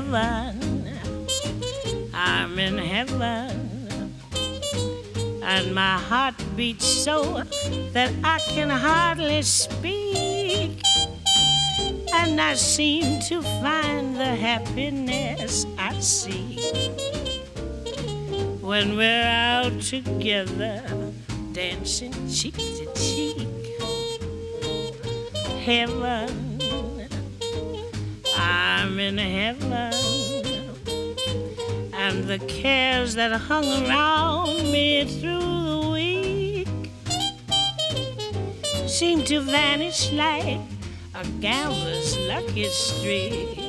heaven. I'm in heaven. And my heart beats so that I can hardly speak. And I seem to find the happiness I seek when we're out together, dancing cheek to cheek. Heaven, I'm in heaven. And the cares that hung around me through the week seem to vanish like a gambler's lucky streak.